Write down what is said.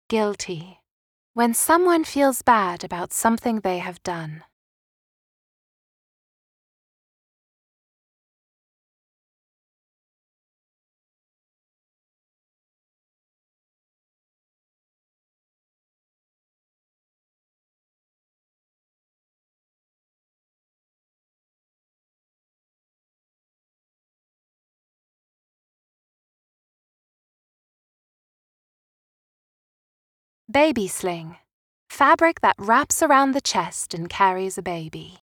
Guilty. When someone feels bad about something they have done. Baby sling. Fabric that wraps around the chest and carries a baby.